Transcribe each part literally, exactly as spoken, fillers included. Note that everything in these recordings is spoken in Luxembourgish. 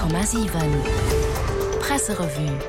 Komma sieben Presserevue.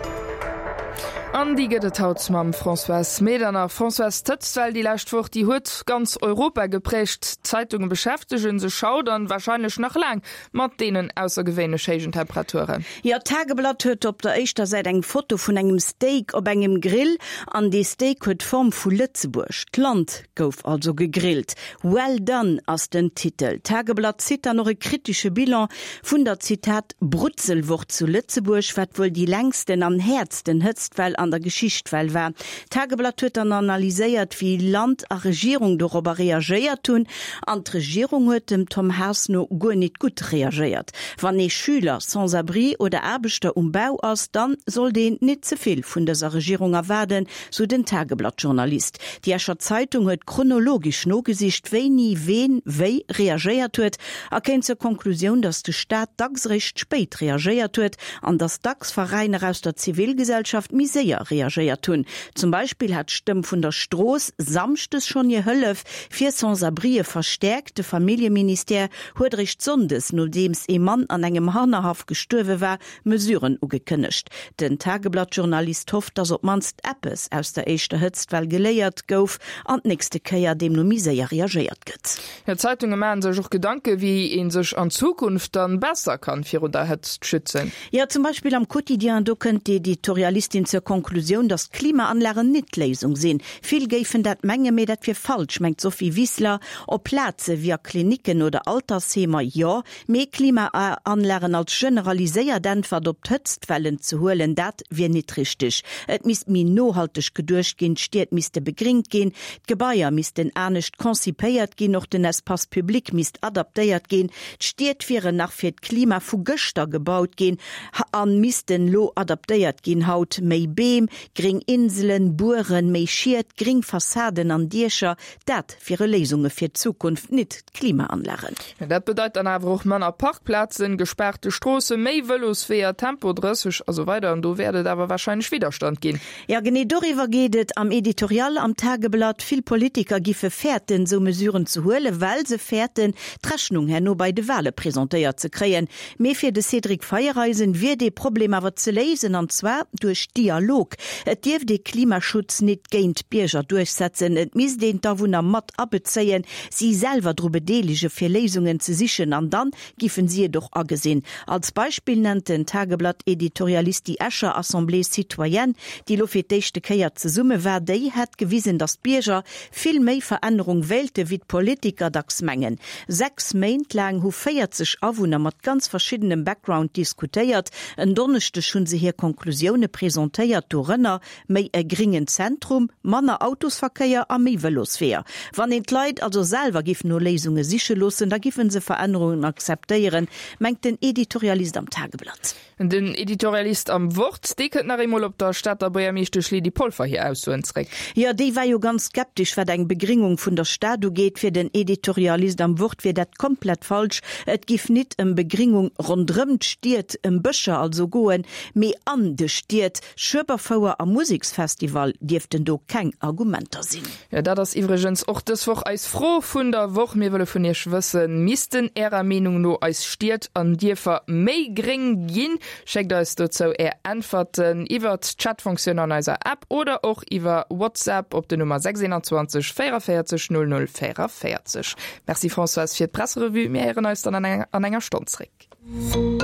An die gëtt haut mam François Mederner François Tëtzwell die Lächtwoch die huet ganz Europa geprecht. Zeitungen beschäftigen se schaudern wahrscheinlich nach lang mat denen aussergewéine Schegen Temperaturen. Ja Tageblatt huet op der Eischter seit eng Foto vun engem Steak op engem Grill an die Steak huet Form vu Lützeburg. Land gouf also gegrillt. Well done ass den Titel. Tageblatt zit noch e kritische Bilan vun der Zitat Brutzelwurt zu Lützeburg wat wohl die längsten am Herz den Hëtztwell an der Geschichtwell war. Tageblatt huet dann analyséiert, wie Land a Regierung darüber reagiert tun. An d' Regierung huet dem Tom Hausno go nicht gut reagiert. Wann e Schüler sans abri oder Arbeiter umbau ass, dann soll den nicht zuviel vun dieser Regierung erwerden, so den Tageblattjournalist. Die Escher Zeitung huet chronologisch no gesicht, wéi nie wen wéi reagiert huet, erkennt zur Konklusion, dass de Staat dags recht spät reagiert huet, an das Dax-Vereine aus der Zivilgesellschaft miséier reagiert tun. Zum Beispiel hat Stimm von der Stroß samstes schon je Höllef vier Sans-Abrie verstärkte Familienminister Hudrich Sundes, nur dems e Mann an engem Harnerhaft gestorben war, Mesuren ugekündigt. Den Tageblattjournalist hofft, dass ob manst Appes aus der echte Hütztwell geleiert gouf an nächste Keier dem no miséier reagiert gëtt. Ja, Zeitungen machen sich auch Gedanke, wie ihn sich an Zukunft dann besser kann für unter Hetzt schützen. Ja, zum Beispiel am Quotidien, du könnt die Editorialistin zur Konklusion, dass Klimaanlagen nicht Lesung sind. Viel geifen dat Menge mehr, dat wir falsch, meint Sophie Wiesler. Ob Plätze wie Kliniken oder Altersheimer, ja, mehr Klimaanlagen als generalisiert einfach op Hütztwellen zu holen, dat wir nicht richtig. Et misst mi nohaltig gedurcht gehen, steht misste begringt gehen, Gebäier misst den ernst konzipiert gehen, noch den Espace Public misst adaptiert gehen, steht wäre nach für Klima vu Göster gebaut gehen, an missten lo adaptiert gehen, haut mei Beem, gering Inseln, Buren, meischiert, gering Fassaden an Dierscher, dat fir Lesungen fir Zukunft net Klimaanlagen. Ja, dat bedeutet dann aber auch Männer Parkplätzen, gesperrte Straße, méi Velosphäre, Tempodressisch, also weiter, und du werdet aber wahrscheinlich Widerstand gehen. Ja, genau darüber geht am Editorial am Tageblatt, viel Politiker gife Fährten so Mesuren zu holen, weil sie Fährten Treschnung her nur bei de Wahle präsentiert zu kreen. Mehr für de Cedric Feierreisen wird die Probleme aber zu lesen, und zwar durch Dialog. Et dief de Klimaschutz net géint Bierger durchsetzen, et mis den Dawunner mat abbezeien, sie selber drüber delige fir Lesungen ze sichen, an dann giffen sie doch agesinn. Als Beispiel nennt den Tageblatt Editorialist die Escher Assemblée Citoyenne, die lofirdechte Keier ze Summe war, déi hat gewiesen, dass Bierger viel méi Veränderung wählte wie Politiker dacks mengen. Sechs Meint lang hu feiert sich Awunner mat ganz verschiedenem Background diskutiert, en donnechte schon se hier Konklusione präsentiert do Rënner, méi e geringen Zentrum, Manner Autosverkeier a méi Velosphäre. Wann ent Leiit also selber gif nur Lesungen sichelossen, da giffen se Veränderungen akzeptieren, mengt den Editorialist am Tageblatt. Den Editorialist am Wort, die könnt nach immer op der Stadt aber ja mischte Schlie die Pulver hier aus so Ja, die war jo ganz skeptisch, wat eng Begringung vun der Stadt geht fir den Editorialist am Wort, wie dat komplett falsch. Et gif net em Begringung rundrümmt stiert em Bëcher also goen, me an de stiert Schöberfauer am Musiksfestival dürften do kein Argumenter sinn. Ja, da das übrigens auch das Woch als froh vun der Woche mir wolle von ihr schwëssen missten Ärer Meinung no als stiert an Dirfer méi gering gin. Schickt euch dazu eher Antworten über die Chatfunktion an unserer App oder auch über WhatsApp auf die Nummer sechs zwei vier vierundvierzig null null vierundvierzig. Merci François für die Presserevue. Wir hören uns dann an einer Stunde zurück.